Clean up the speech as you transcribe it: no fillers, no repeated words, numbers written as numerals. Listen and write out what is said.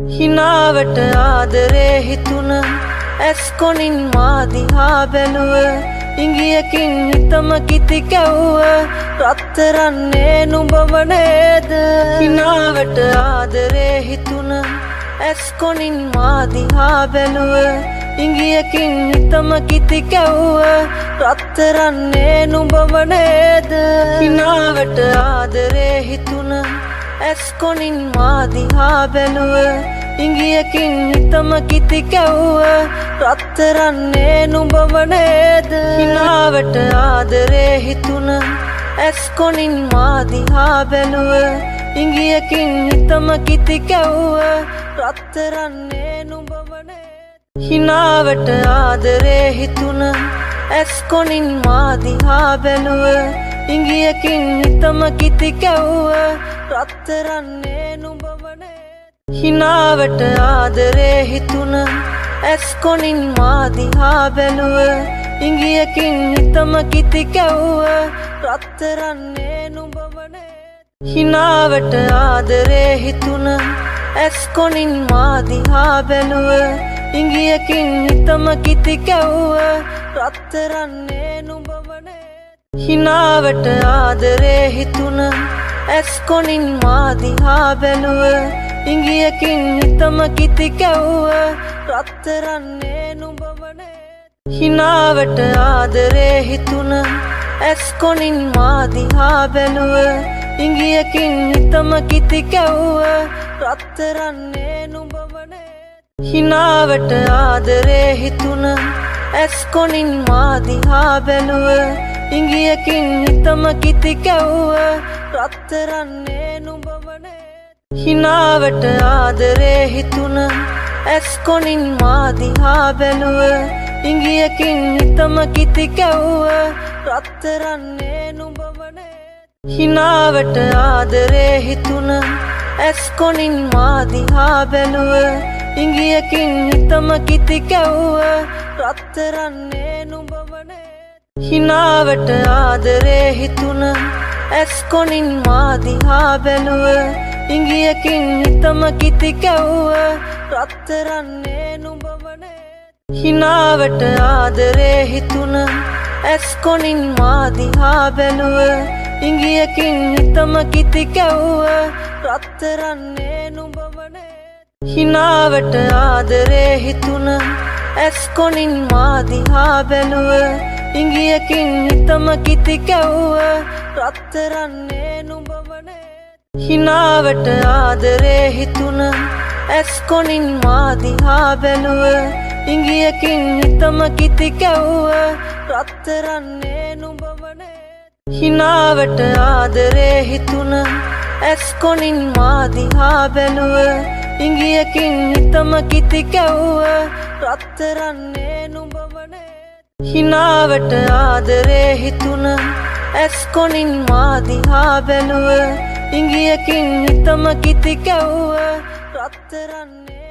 හිනාවට ආදරේ හිතුන ඇස් කොනින් මා දිහා බැලුව ඉංගියකින් හිතම කිති කැවුව රත්තරන්නේ නුඹව නේද හිනාවට ආදරේ හිතුන ඇස් කොනින් මා දිහා බැලුව ඉංගියකින් හිතම කිති කැවුව රත්තරන්නේ නුඹව නේද හිනාවට ආදරේ හිතුන ඇස් කොනින් මා දිහා බැලුව ඉංගියකින් හිතම කිති කැවුව රත්තරන්නේ නුඹව නේද හිනාවට ආදරේ හිතුන ඇස් කොනින් මා දිහා බැලුව ඉංගියකින් හිතම කිති කැවුව රත්තරන්නේ නුඹව නේද හිනාවට ආදරේ හිතුන ඇස් කොනින් මා දිහා බැලුව ඉංගියකින් හිතම කිති කැවුව රත්තරන්නේ නුඹව නේද හිනාවට ආදරේ හිතුන ඇස් කොනින් මා දිහා බැලුව ඉංගියකින් හිතම කිති කැවුව රත්තරන්නේ නුඹව නේද හිනාවට ආදරේ හිතුන ඇස් කොනින් මා දිහා බැලුව ඉංගියකින් හිතම කිති කැවුව රත්තරන්නේ නුඹව නේද හිනාවට ආදරේ හිතුන ඇස් කොනින් මා දිහා බැලුව ඉංගියකින් හිතම කිති කැවුව රත්තරන්නේ නුඹව නේද හිනාවට ආදරේ හිතුන ඇස් කොනින් මා දිහා බැලුව ඉංගියකින් හිතම කිති කැවුව රත්තරන්නේ නුඹව නේද හිනාවට ආදරේ හිතුන ඇස් කොනින් මා දිහා බැලුව ඉංගියකින් හිතම කිති කැවුව රත්තරන්නේ නුඹව නේද හිනාවට ආදරේ හිතුන ඇස් කොනින් මා දිහා බැලුව ඉංගියකින් හිතම කිති කැවුව රත්තරන්නේ නුඹව නේද හිනාවට ආදරේ හිතුන ඇස් කොනින් මා දිහා බැලුව ඉංගියකින් හිතම කිති කැවුව රත්තරන්නේ නුඹව නේද හිනාවට ආදරේ හිතුන ඇස් කොනින් මා දිහා බැලුව ඉංගියකින් හිතම කිති කැවුව රත්තරන්නේ නුඹව නේද හිනාවට ආදරේ හිතුන ඇස් කොනින් මා දිහා බැලුව ඉංගියකින් හිතම කිති කැවුව රත්තරන්නේ නුඹව නේද හිනාවට ආදරේ හිතුන ඇස් කොනින් මා දිහා බැලුව ඉංගියකින් හිතම කිති කැවුව රත්තරන්නේ නුඹව නේද හිනාවට ආදරේ හිතුන ඇස් කොනින් මා දිහා බැලුව ඉංගියකින් හිතම කිති කැවුව රත්තරන්නේ නුඹව නේද හිනාවට ආදරේ හිතුන ඇස් කොනින් මා දිහා බැලුව ඉංගියකින් හිතම කිති කැවුව රත්තරන්නේ නුඹව නේද හිනාවට ආදරේ හිතුන ඇස් කොනින් මා දිහා බැලුව ඉංගියකින් හිතම කිති කැවුව රත්තරන්නේ